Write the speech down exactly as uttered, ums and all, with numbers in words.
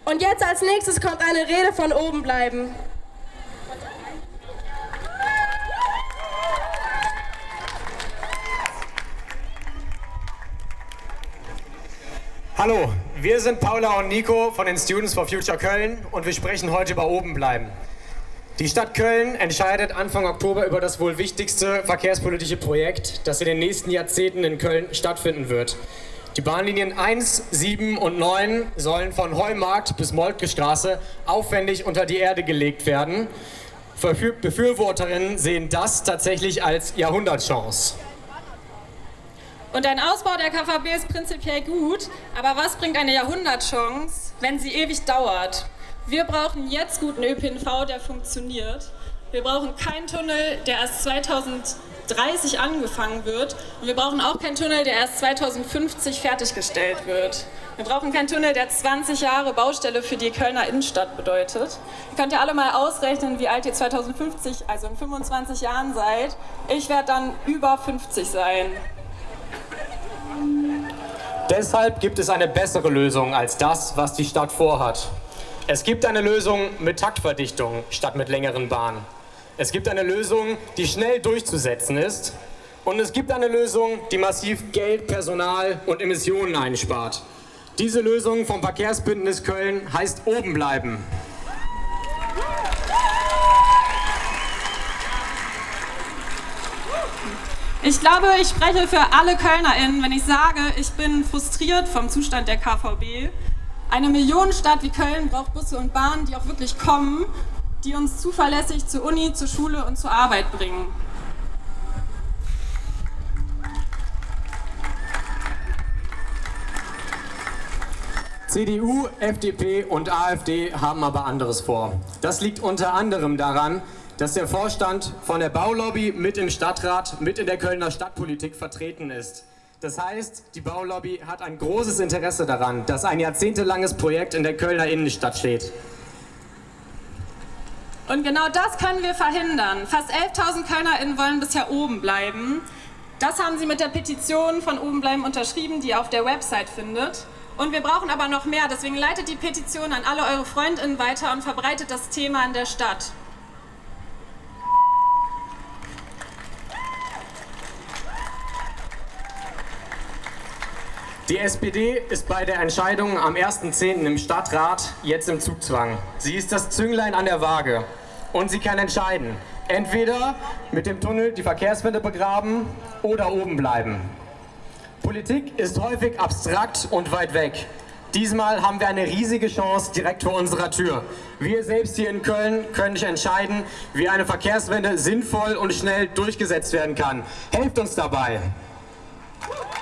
Und jetzt als nächstes kommt eine Rede von oben bleiben. Hallo, wir sind Paula und Nico von den Students for Future Köln und wir sprechen heute über oben bleiben. Die Stadt Köln entscheidet Anfang Oktober über das wohl wichtigste verkehrspolitische Projekt, das in den nächsten Jahrzehnten in Köln stattfinden wird. Die Bahnlinien eins, sieben und neun sollen von Heumarkt bis Moltke Straße aufwendig unter die Erde gelegt werden. Befürworterinnen sehen das tatsächlich als Jahrhundertchance. Und ein Ausbau der K V B ist prinzipiell gut, aber was bringt eine Jahrhundertchance, wenn sie ewig dauert? Wir brauchen jetzt guten Ö P N V, der funktioniert. Wir brauchen keinen Tunnel, der erst zweitausenddreißig angefangen wird. Und wir brauchen auch keinen Tunnel, der erst zweitausendfünfzig fertiggestellt wird. Wir brauchen keinen Tunnel, der zwanzig Jahre Baustelle für die Kölner Innenstadt bedeutet. Ihr könnt ja alle mal ausrechnen, wie alt ihr zweitausendfünfzig, also in fünfundzwanzig Jahren seid. Ich werde dann über fünfzig sein. Deshalb gibt es eine bessere Lösung als das, was die Stadt vorhat. Es gibt eine Lösung mit Taktverdichtung statt mit längeren Bahnen. Es gibt eine Lösung, die schnell durchzusetzen ist. Und es gibt eine Lösung, die massiv Geld, Personal und Emissionen einspart. Diese Lösung vom Verkehrsbündnis Köln heißt oben bleiben. Ich glaube, ich spreche für alle KölnerInnen, wenn ich sage, ich bin frustriert vom Zustand der K V B. Eine Millionenstadt wie Köln braucht Busse und Bahnen, die auch wirklich kommen, die uns zuverlässig zur Uni, zur Schule und zur Arbeit bringen. C D U, F D P und AfD haben aber anderes vor. Das liegt unter anderem daran, dass der Vorstand von der Baulobby mit im Stadtrat, mit in der Kölner Stadtpolitik vertreten ist. Das heißt, die Baulobby hat ein großes Interesse daran, dass ein jahrzehntelanges Projekt in der Kölner Innenstadt steht. Und genau das können wir verhindern. Fast elftausend KölnerInnen wollen bisher oben bleiben. Das haben sie mit der Petition von oben bleiben unterschrieben, die ihr auf der Website findet. Und wir brauchen aber noch mehr, deswegen leitet die Petition an alle eure FreundInnen weiter und verbreitet das Thema in der Stadt. Die S P D ist bei der Entscheidung am ersten zehnten im Stadtrat jetzt im Zugzwang. Sie ist das Zünglein an der Waage und sie kann entscheiden. Entweder mit dem Tunnel die Verkehrswende begraben oder oben bleiben. Politik ist häufig abstrakt und weit weg. Diesmal haben wir eine riesige Chance direkt vor unserer Tür. Wir selbst hier in Köln können entscheiden, wie eine Verkehrswende sinnvoll und schnell durchgesetzt werden kann. Helft uns dabei!